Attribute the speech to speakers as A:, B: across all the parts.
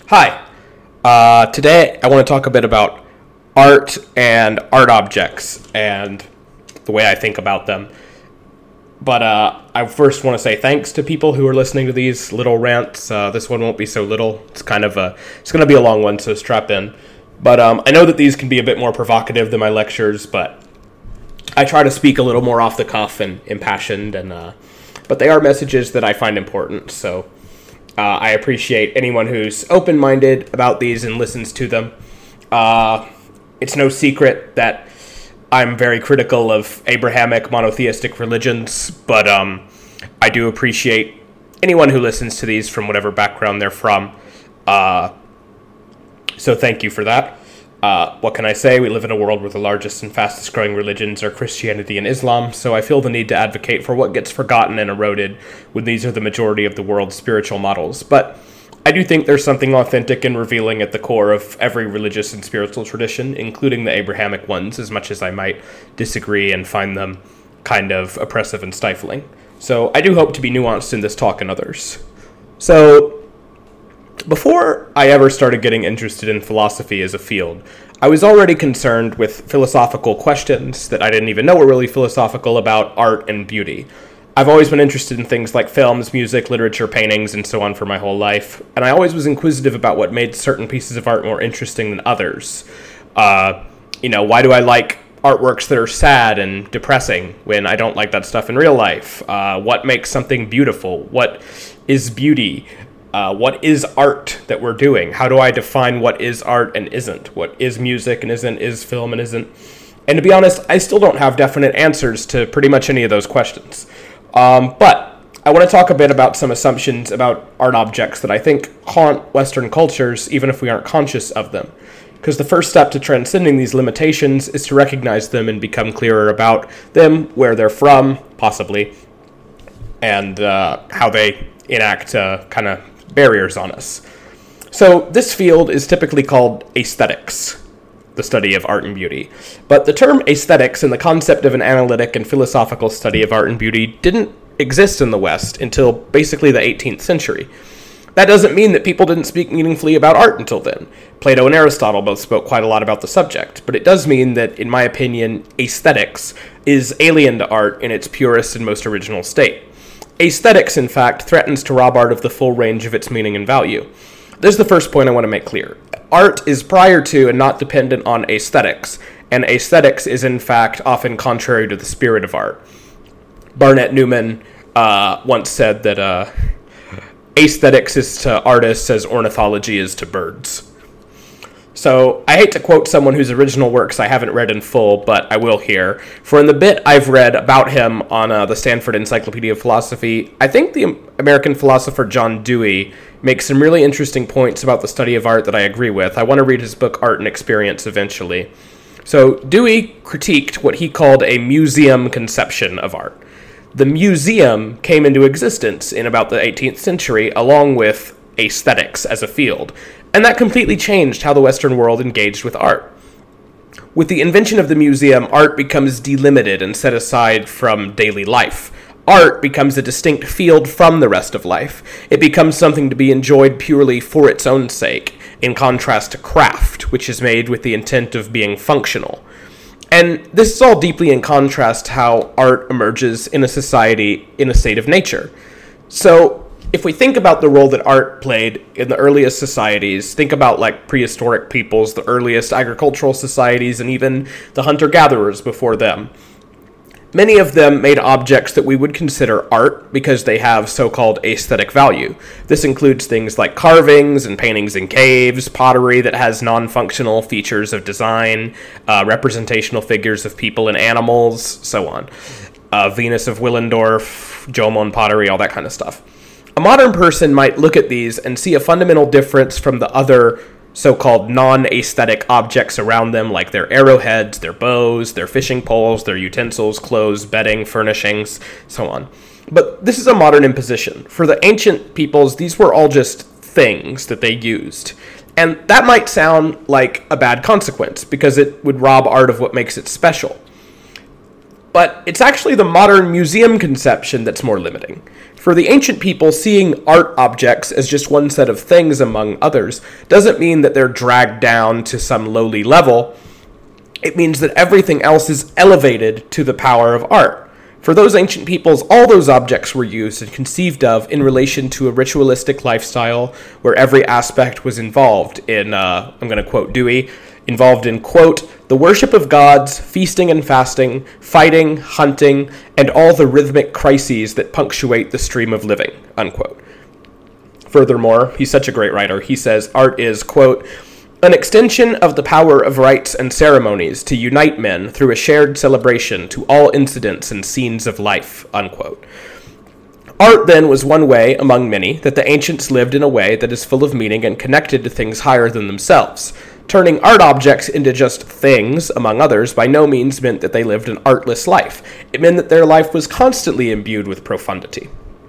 A: Hi. Today I want to talk a bit about art and art objects and the way I think about them. But I first want to say thanks to people who are listening to these little rants. This one won't be so little. It's going to be a long one, so strap in. But I know that these can be a bit more provocative than my lectures, but I try to speak a little more off the cuff and impassioned, but they are messages that I find important, so I appreciate anyone who's open-minded about these and listens to them. It's no secret that I'm very critical of Abrahamic monotheistic religions, but I do appreciate anyone who listens to these from whatever background they're from. So thank you for that. What can I say? We live in a world where the largest and fastest growing religions are Christianity and Islam, so I feel the need to advocate for what gets forgotten and eroded when these are the majority of the world's spiritual models. But I do think there's something authentic and revealing at the core of every religious and spiritual tradition, including the Abrahamic ones, as much as I might disagree and find them kind of oppressive and stifling. So I do hope to be nuanced in this talk and others. So before I ever started getting interested in philosophy as a field, I was already concerned with philosophical questions that I didn't even know were really philosophical about art and beauty. I've always been interested in things like films, music, literature, paintings, and so on for my whole life, and I always was inquisitive about what made certain pieces of art more interesting than others. Why do I like artworks that are sad and depressing when I don't like that stuff in real life? What makes something beautiful? What is beauty? What is art that we're doing? How do I define what is art and isn't? What is music and isn't? Is film and isn't? And to be honest, I still don't have definite answers to pretty much any of those questions. But I want to talk a bit about some assumptions about art objects that I think haunt Western cultures, even if we aren't conscious of them. Because the first step to transcending these limitations is to recognize them and become clearer about them, where they're from, possibly, and how they enact kind of barriers on us. So this field is typically called aesthetics, the study of art and beauty. But the term aesthetics and the concept of an analytic and philosophical study of art and beauty didn't exist in the West until basically the 18th century. That doesn't mean that people didn't speak meaningfully about art until then. Plato and Aristotle both spoke quite a lot about the subject, but it does mean that, in my opinion, aesthetics is alien to art in its purest and most original state. Aesthetics, in fact, threatens to rob art of the full range of its meaning and value. This is the first point I want to make clear. Art is prior to and not dependent on aesthetics, and aesthetics is, in fact, often contrary to the spirit of art. Barnett Newman once said that aesthetics is to artists as ornithology is to birds. So, I hate to quote someone whose original works I haven't read in full, but I will here. For in the bit I've read about him on the Stanford Encyclopedia of Philosophy, I think the American philosopher John Dewey makes some really interesting points about the study of art that I agree with. I want to read his book Art and Experience eventually. So, Dewey critiqued what he called a museum conception of art. The museum came into existence in about the 18th century, along with aesthetics as a field, and that completely changed how the Western world engaged with art. With the invention of the museum, art becomes delimited and set aside from daily life. Art becomes a distinct field from the rest of life. It becomes something to be enjoyed purely for its own sake, in contrast to craft, which is made with the intent of being functional. And this is all deeply in contrast to how art emerges in a society in a state of nature. So, if we think about the role that art played in the earliest societies, think about like prehistoric peoples, the earliest agricultural societies, and even the hunter-gatherers before them. Many of them made objects that we would consider art because they have so-called aesthetic value. This includes things like carvings and paintings in caves, pottery that has non-functional features of design, representational figures of people and animals, so on. Venus of Willendorf, Jomon pottery, all that kind of stuff. A modern person might look at these and see a fundamental difference from the other so-called non-aesthetic objects around them, like their arrowheads, their bows, their fishing poles, their utensils, clothes, bedding, furnishings, so on. But this is a modern imposition. For the ancient peoples, these were all just things that they used. And that might sound like a bad consequence, because it would rob art of what makes it special. But it's actually the modern museum conception that's more limiting. For the ancient people, seeing art objects as just one set of things among others doesn't mean that they're dragged down to some lowly level. It means that everything else is elevated to the power of art. For those ancient peoples, all those objects were used and conceived of in relation to a ritualistic lifestyle where every aspect was involved in, I'm going to quote Dewey, involved in, quote, the worship of gods, feasting and fasting, fighting, hunting, and all the rhythmic crises that punctuate the stream of living, unquote. Furthermore, he's such a great writer, he says art is, quote, an extension of the power of rites and ceremonies to unite men through a shared celebration to all incidents and scenes of life, unquote. Art, then, was one way, among many, that the ancients lived in a way that is full of meaning and connected to things higher than themselves. Turning art objects into just things, among others, by no means meant that they lived an artless life. It meant that their life was constantly imbued with profundity.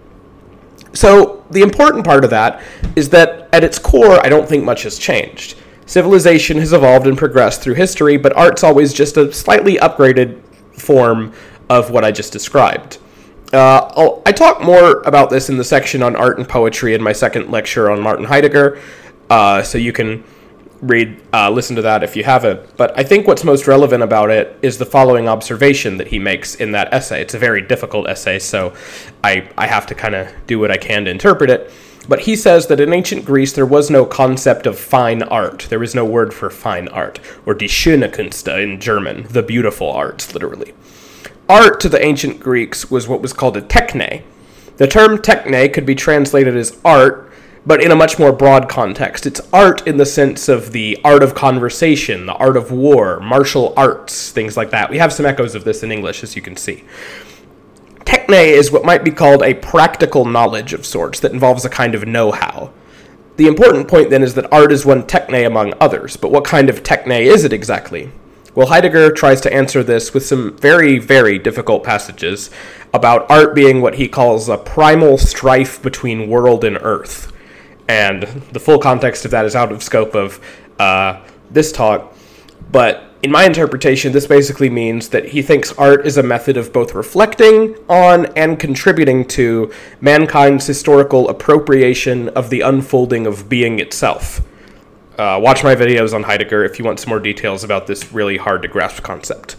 A: So, the important part of that is that, at its core, I don't think much has changed. Civilization has evolved and progressed through history, but art's always just a slightly upgraded form of what I just described. I talk more about this in the section on art and poetry in my second lecture on Martin Heidegger, so you can listen to that if you haven't. But I think what's most relevant about it is the following observation that he makes in that essay. It's a very difficult essay, so I have to kind of do what I can to interpret it. But he says that in ancient Greece there was no concept of fine art. There was no word for fine art, or die schöne Künste in German, the beautiful arts, literally. Art to the ancient Greeks was what was called a techne. The term techne could be translated as art, but in a much more broad context. It's art in the sense of the art of conversation, the art of war, martial arts, things like that. We have some echoes of this in English, as you can see. Techne is what might be called a practical knowledge of sorts that involves a kind of know-how. The important point then is that art is one techne among others, but what kind of techne is it exactly? Well, Heidegger tries to answer this with some very, very difficult passages about art being what he calls a primal strife between world and earth. And the full context of that is out of scope of this talk, but in my interpretation, this basically means that he thinks art is a method of both reflecting on and contributing to mankind's historical appropriation of the unfolding of being itself. Watch my videos on Heidegger if you want some more details about this really hard-to-grasp concept.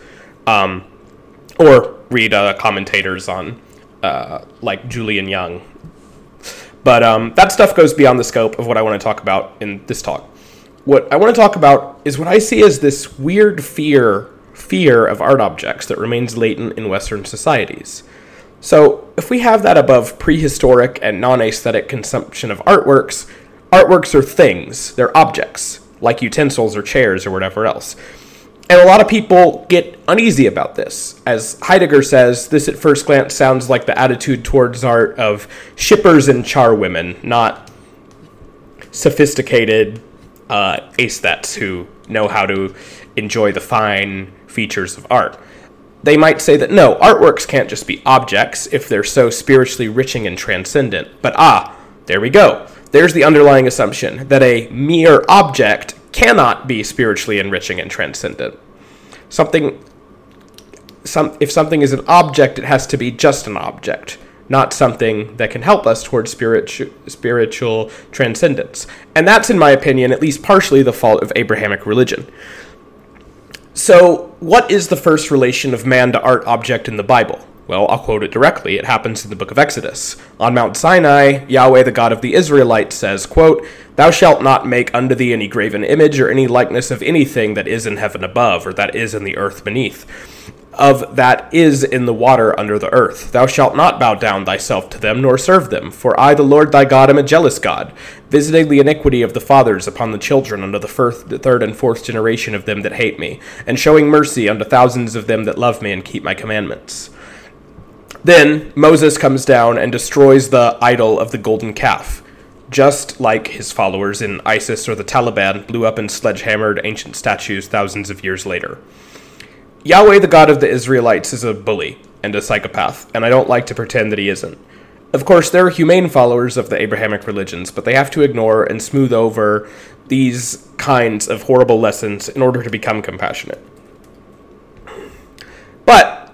A: Or read commentators on, like Julian Young. But that stuff goes beyond the scope of what I want to talk about in this talk. What I want to talk about is what I see as this weird fear of art objects that remains latent in Western societies. So, if we have that above prehistoric and non-aesthetic consumption of artworks are things, they're objects, like utensils or chairs or whatever else. And a lot of people get uneasy about this. As Heidegger says, this at first glance sounds like the attitude towards art of shippers and charwomen, not sophisticated aesthetes who know how to enjoy the fine features of art. They might say that no, artworks can't just be objects if they're so spiritually enriching and transcendent. But there we go. There's the underlying assumption that a mere object cannot be spiritually enriching and transcendent. If something is an object, it has to be just an object, not something that can help us towards spiritual transcendence. And that's, in my opinion, at least partially the fault of Abrahamic religion. So, what is the first relation of man to art object in the Bible? Well, I'll quote it directly. It happens in the book of Exodus. On Mount Sinai, Yahweh, the God of the Israelites, says, quote, "Thou shalt not make unto thee any graven image or any likeness of anything that is in heaven above, or that is in the earth beneath, of that is in the water under the earth. Thou shalt not bow down thyself to them, nor serve them. For I, the Lord thy God, am a jealous God, visiting the iniquity of the fathers upon the children unto the third and fourth generation of them that hate me, and showing mercy unto thousands of them that love me and keep my commandments." Then Moses comes down and destroys the idol of the golden calf, just like his followers in ISIS or the Taliban blew up and sledgehammered ancient statues thousands of years later. Yahweh, the God of the Israelites, is a bully and a psychopath, and I don't like to pretend that he isn't. Of course, there are humane followers of the Abrahamic religions, but they have to ignore and smooth over these kinds of horrible lessons in order to become compassionate. But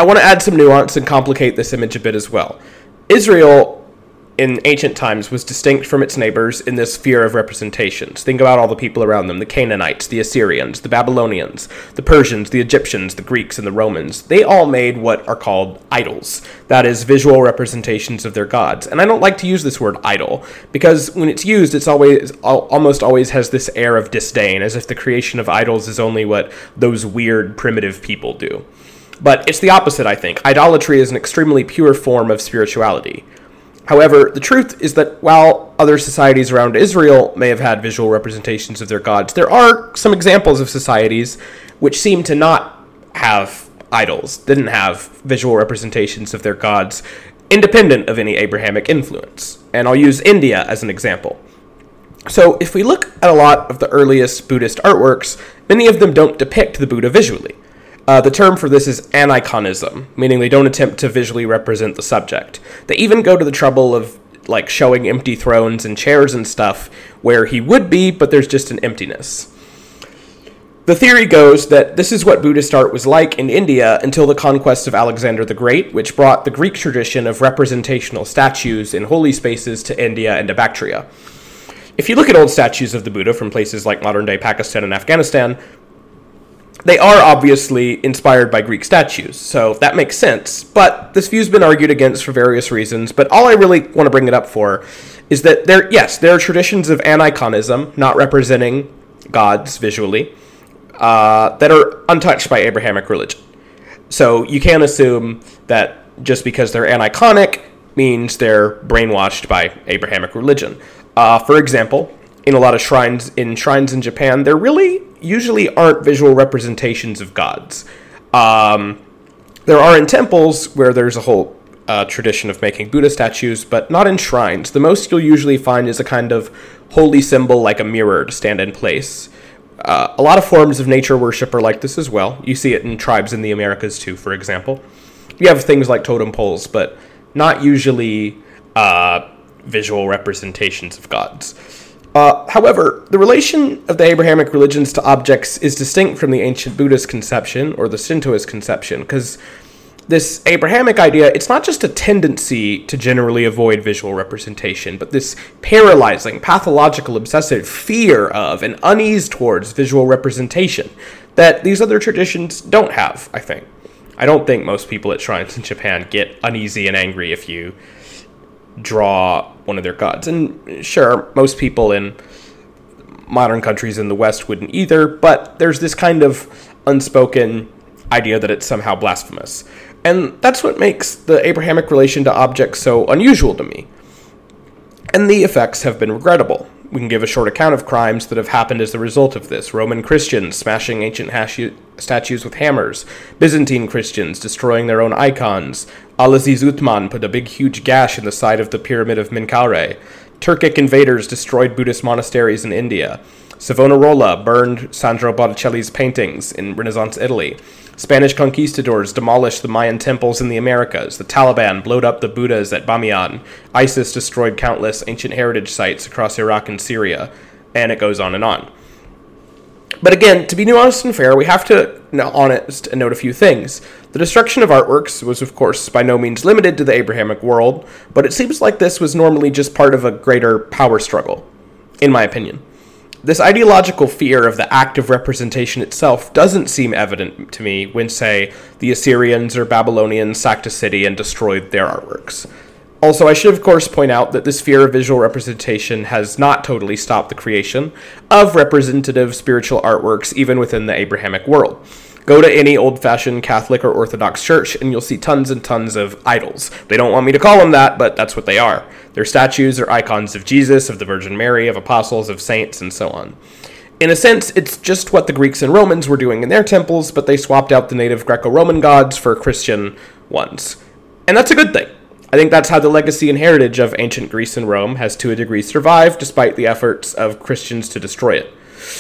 A: I want to add some nuance and complicate this image a bit as well. Israel in ancient times was distinct from its neighbors in this sphere of representations. Think about all the people around them: the Canaanites, the Assyrians, the Babylonians, the Persians, the Egyptians, the Greeks, and the Romans. They all made what are called idols. That is, visual representations of their gods. And I don't like to use this word idol, because when it's used, it's almost always has this air of disdain, as if the creation of idols is only what those weird, primitive people do. But it's the opposite, I think. Idolatry is an extremely pure form of spirituality. However, the truth is that while other societies around Israel may have had visual representations of their gods, there are some examples of societies which seem to not have idols, didn't have visual representations of their gods, independent of any Abrahamic influence. And I'll use India as an example. So if we look at a lot of the earliest Buddhist artworks, many of them don't depict the Buddha visually. The term for this is aniconism, meaning they don't attempt to visually represent the subject. They even go to the trouble of showing empty thrones and chairs and stuff where he would be, but there's just an emptiness. The theory goes that this is what Buddhist art was like in India until the conquest of Alexander the Great, which brought the Greek tradition of representational statues in holy spaces to India and to Bactria. If you look at old statues of the Buddha from places like modern-day Pakistan and Afghanistan, they are obviously inspired by Greek statues, so that makes sense, but this view's been argued against for various reasons, but all I really want to bring it up for is that there are traditions of aniconism, not representing gods visually, that are untouched by Abrahamic religion. So you can't assume that just because they're aniconic means they're brainwashed by Abrahamic religion. For example, in a lot of shrines in Japan, there really usually aren't visual representations of gods. There are in temples where there's a whole tradition of making Buddha statues, but not in shrines. The most you'll usually find is a kind of holy symbol like a mirror to stand in place. A lot of forms of nature worship are like this as well. You see it in tribes in the Americas too, for example. You have things like totem poles, but not usually visual representations of gods. However, the relation of the Abrahamic religions to objects is distinct from the ancient Buddhist conception or the Shintoist conception, because this Abrahamic idea, it's not just a tendency to generally avoid visual representation, but this paralyzing, pathological, obsessive fear of and unease towards visual representation that these other traditions don't have, I think. I don't think most people at shrines in Japan get uneasy and angry if you draw one of their gods. And sure, most people in modern countries in the West wouldn't either, but there's this kind of unspoken idea that it's somehow blasphemous. And that's what makes the Abrahamic relation to objects so unusual to me. And the effects have been regrettable. We can give a short account of crimes that have happened as a result of this. Roman Christians smashing ancient statues with hammers. Byzantine Christians destroying their own icons. Al-Aziz Uthman put a big huge gash in the side of the Pyramid of Menkaure. Turkic invaders destroyed Buddhist monasteries in India. Savonarola burned Sandro Botticelli's paintings in Renaissance Italy. Spanish conquistadors demolished the Mayan temples in the Americas. The Taliban blowed up the Buddhas at Bamiyan. ISIS destroyed countless ancient heritage sites across Iraq and Syria. And it goes on and on. But again, to be nuanced and fair, we have to honest and note a few things. The destruction of artworks was, of course, by no means limited to the Abrahamic world, but it seems like this was normally just part of a greater power struggle, in my opinion. This ideological fear of the act of representation itself doesn't seem evident to me when, say, the Assyrians or Babylonians sacked a city and destroyed their artworks. Also, I should of course point out that this fear of visual representation has not totally stopped the creation of representative spiritual artworks even within the Abrahamic world. Go to any old-fashioned Catholic or Orthodox church and you'll see tons and tons of idols. They don't want me to call them that, but that's what they are. They're statues or icons of Jesus, of the Virgin Mary, of apostles, of saints, and so on. In a sense, it's just what the Greeks and Romans were doing in their temples, but they swapped out the native Greco-Roman gods for Christian ones. And that's a good thing. I think that's how the legacy and heritage of ancient Greece and Rome has to a degree survived, despite the efforts of Christians to destroy it.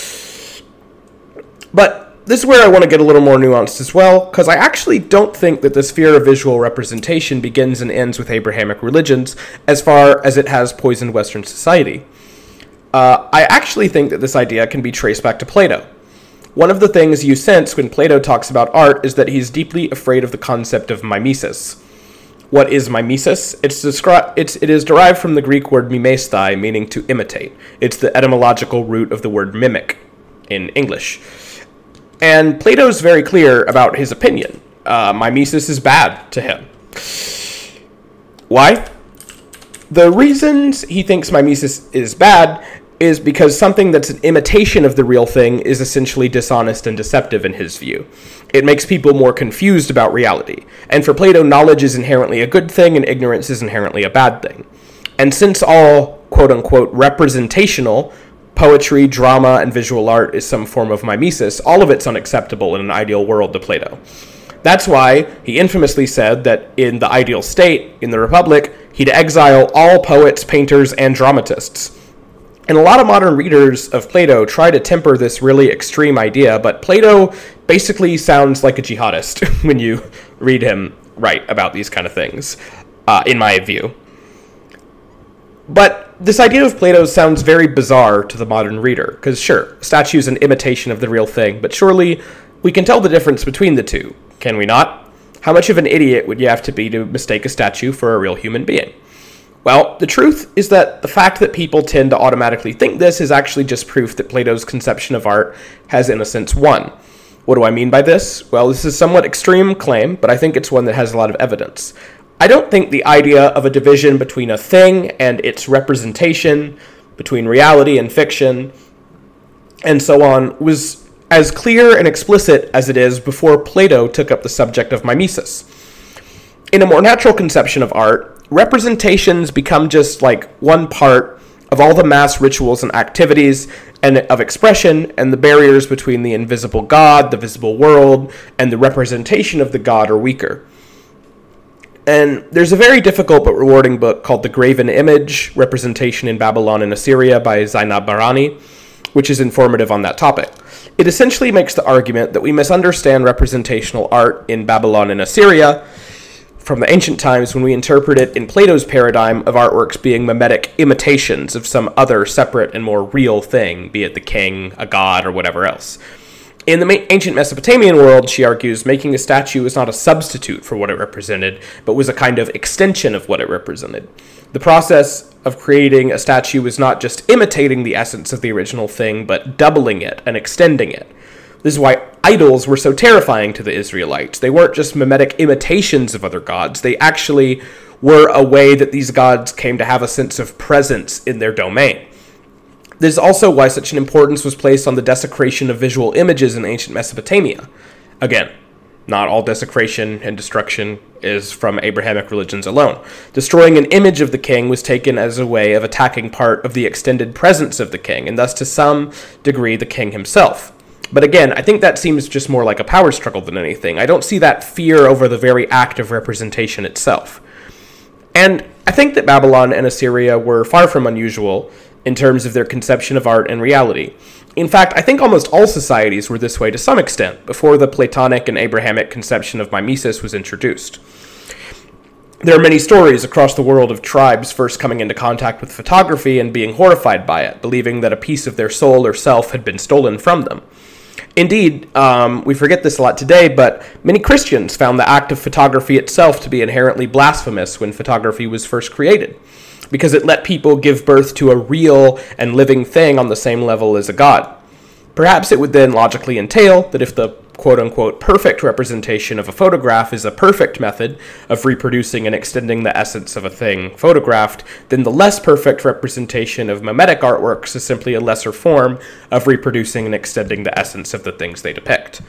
A: But this is where I want to get a little more nuanced as well, because I actually don't think that this fear of visual representation begins and ends with Abrahamic religions, as far as it has poisoned Western society. I actually think that this idea can be traced back to Plato. One of the things you sense when Plato talks about art is that he's deeply afraid of the concept of mimesis. What is mimesis? It is derived from the Greek word mimesthai, meaning to imitate. It's the etymological root of the word mimic in English. And Plato's very clear about his opinion. Mimesis is bad to him. Why? The reasons he thinks mimesis is bad is because something that's an imitation of the real thing is essentially dishonest and deceptive in his view. It makes people more confused about reality. And for Plato, knowledge is inherently a good thing and ignorance is inherently a bad thing. And since all quote-unquote representational, poetry, drama, and visual art is some form of mimesis, all of it's unacceptable in an ideal world to Plato. That's why he infamously said that in the ideal state, in the Republic, he'd exile all poets, painters, and dramatists. And a lot of modern readers of Plato try to temper this really extreme idea, but Plato basically sounds like a jihadist when you read him write about these kind of things, in my view. But this idea of Plato sounds very bizarre to the modern reader, because sure, a statue is an imitation of the real thing, but surely we can tell the difference between the two, can we not? How much of an idiot would you have to be to mistake a statue for a real human being? Well, the truth is that the fact that people tend to automatically think this is actually just proof that Plato's conception of art has, in a sense, won. What do I mean by this? Well, this is a somewhat extreme claim, but I think it's one that has a lot of evidence. I don't think the idea of a division between a thing and its representation, between reality and fiction, and so on, was as clear and explicit as it is before Plato took up the subject of mimesis. In a more natural conception of art, representations become just like one part of all the mass rituals and activities and of expression, and the barriers between the invisible God, the visible world, and the representation of the God are weaker. And there's a very difficult but rewarding book called The Graven Image, Representation in Babylon and Assyria by Zainab Barani, which is informative on that topic. It essentially makes the argument that we misunderstand representational art in Babylon and Assyria from the ancient times when we interpret it in Plato's paradigm of artworks being mimetic imitations of some other separate and more real thing, be it the king, a god, or whatever else. In the ancient Mesopotamian world, she argues, making a statue was not a substitute for what it represented, but was a kind of extension of what it represented. The process of creating a statue was not just imitating the essence of the original thing, but doubling it and extending it. This is why idols were so terrifying to the Israelites. They weren't just mimetic imitations of other gods. They actually were a way that these gods came to have a sense of presence in their domain. This is also why such an importance was placed on the desecration of visual images in ancient Mesopotamia. Again, not all desecration and destruction is from Abrahamic religions alone. Destroying an image of the king was taken as a way of attacking part of the extended presence of the king, and thus to some degree the king himself. But again, I think that seems just more like a power struggle than anything. I don't see that fear over the very act of representation itself. And I think that Babylon and Assyria were far from unusual in terms of their conception of art and reality. In fact, I think almost all societies were this way to some extent before the Platonic and Abrahamic conception of mimesis was introduced. There are many stories across the world of tribes first coming into contact with photography and being horrified by it, believing that a piece of their soul or self had been stolen from them. Indeed, we forget this a lot today, but many Christians found the act of photography itself to be inherently blasphemous when photography was first created, because it let people give birth to a real and living thing on the same level as a god. Perhaps it would then logically entail that if the quote-unquote perfect representation of a photograph is a perfect method of reproducing and extending the essence of a thing photographed, then the less perfect representation of mimetic artworks is simply a lesser form of reproducing and extending the essence of the things they depict.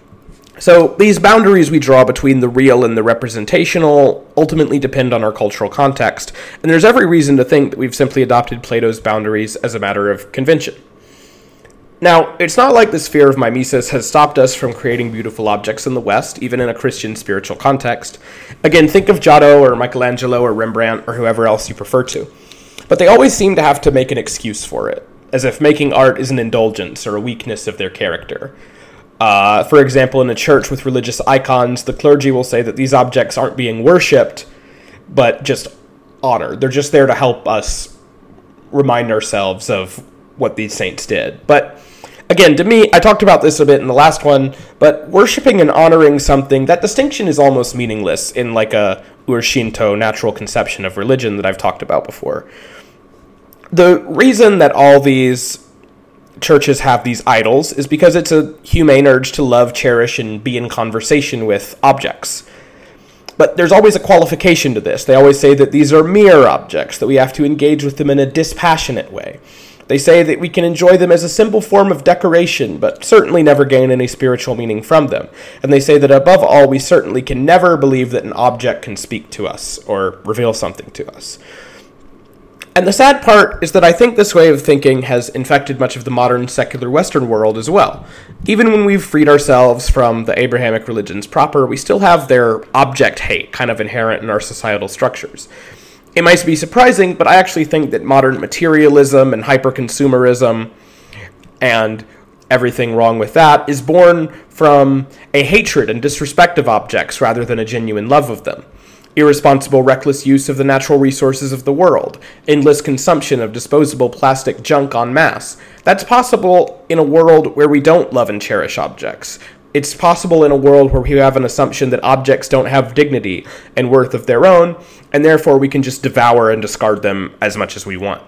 A: So these boundaries we draw between the real and the representational ultimately depend on our cultural context, and there's every reason to think that we've simply adopted Plato's boundaries as a matter of convention. Now, it's not like this fear of mimesis has stopped us from creating beautiful objects in the West, even in a Christian spiritual context. Again, think of Giotto or Michelangelo or Rembrandt or whoever else you prefer to. But they always seem to have to make an excuse for it, as if making art is an indulgence or a weakness of their character. For example, in a church with religious icons, the clergy will say that these objects aren't being worshipped, but just honored. They're just there to help us remind ourselves of what these saints did. But again, to me, I talked about this a bit in the last one, but worshiping and honoring something, that distinction is almost meaningless in like a Ur-Shinto natural conception of religion that I've talked about before. The reason that all these churches have these idols is because it's a humane urge to love, cherish, and be in conversation with objects. But there's always a qualification to this. They always say that these are mere objects, that we have to engage with them in a dispassionate way. They say that we can enjoy them as a simple form of decoration, but certainly never gain any spiritual meaning from them. And they say that above all, we certainly can never believe that an object can speak to us or reveal something to us. And the sad part is that I think this way of thinking has infected much of the modern secular Western world as well. Even when we've freed ourselves from the Abrahamic religions proper, we still have their object hate kind of inherent in our societal structures. It might be surprising, but I actually think that modern materialism and hyper-consumerism and everything wrong with that is born from a hatred and disrespect of objects rather than a genuine love of them. Irresponsible, reckless use of the natural resources of the world, endless consumption of disposable plastic junk en masse. That's possible in a world where we don't love and cherish objects. It's possible in a world where we have an assumption that objects don't have dignity and worth of their own, and therefore we can just devour and discard them as much as we want.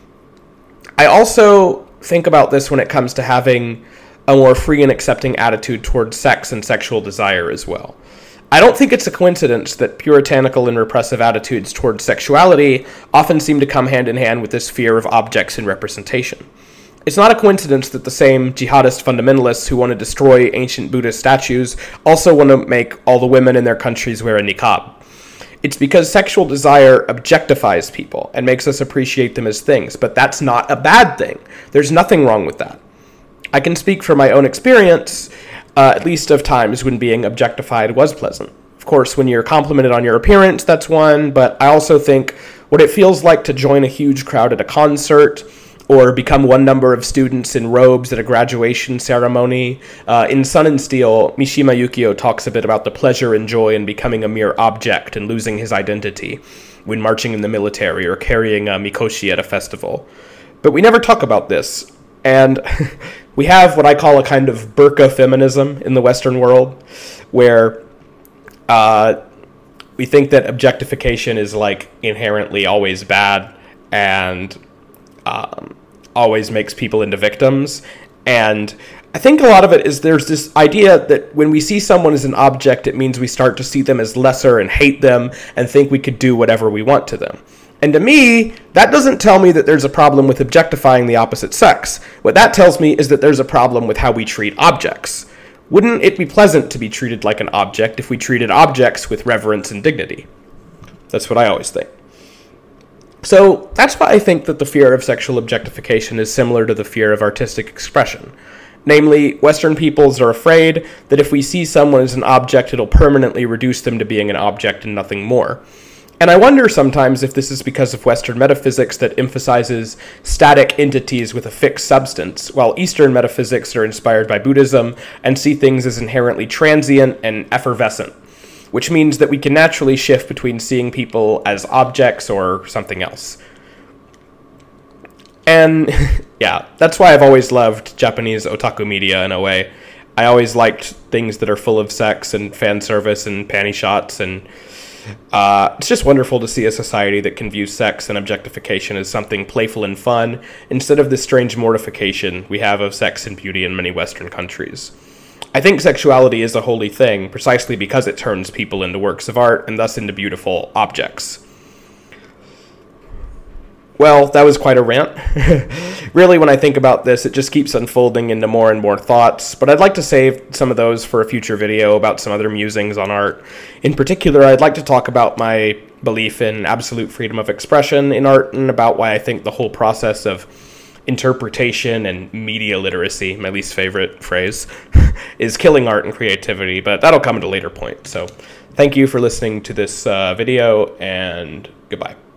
A: I also think about this when it comes to having a more free and accepting attitude towards sex and sexual desire as well. I don't think it's a coincidence that puritanical and repressive attitudes towards sexuality often seem to come hand in hand with this fear of objects and representation. It's not a coincidence that the same jihadist fundamentalists who want to destroy ancient Buddhist statues also want to make all the women in their countries wear a niqab. It's because sexual desire objectifies people and makes us appreciate them as things, but that's not a bad thing. There's nothing wrong with that. I can speak from my own experience, at least of times when being objectified was pleasant. Of course, when you're complimented on your appearance, that's one, but I also think what it feels like to join a huge crowd at a concert, or become one number of students in robes at a graduation ceremony. In Sun and Steel, Mishima Yukio talks a bit about the pleasure and joy in becoming a mere object and losing his identity when marching in the military or carrying a mikoshi at a festival. But we never talk about this, and we have what I call a kind of burqa feminism in the Western world, where we think that objectification is like inherently always bad and always makes people into victims. And I think a lot of it is there's this idea that when we see someone as an object, it means we start to see them as lesser and hate them and think we could do whatever we want to them. And to me, that doesn't tell me that there's a problem with objectifying the opposite sex. What that tells me is that there's a problem with how we treat objects. Wouldn't it be pleasant to be treated like an object if we treated objects with reverence and dignity? That's what I always think. So that's why I think that the fear of sexual objectification is similar to the fear of artistic expression. Namely, Western peoples are afraid that if we see someone as an object, it'll permanently reduce them to being an object and nothing more. And I wonder sometimes if this is because of Western metaphysics that emphasizes static entities with a fixed substance, while Eastern metaphysics are inspired by Buddhism and see things as inherently transient and effervescent, which means that we can naturally shift between seeing people as objects or something else. And yeah, that's why I've always loved Japanese otaku media in a way. I always liked things that are full of sex and fan service and panty shots, and it's just wonderful to see a society that can view sex and objectification as something playful and fun, instead of the strange mortification we have of sex and beauty in many Western countries. I think sexuality is a holy thing precisely because it turns people into works of art and thus into beautiful objects. Well, that was quite a rant. Really, when I think about this, it just keeps unfolding into more and more thoughts, but I'd like to save some of those for a future video about some other musings on art. In particular, I'd like to talk about my belief in absolute freedom of expression in art and about why I think the whole process of interpretation and media literacy, my least favorite phrase, is killing art and creativity, but that'll come at a later point. So thank you for listening to this video, and goodbye.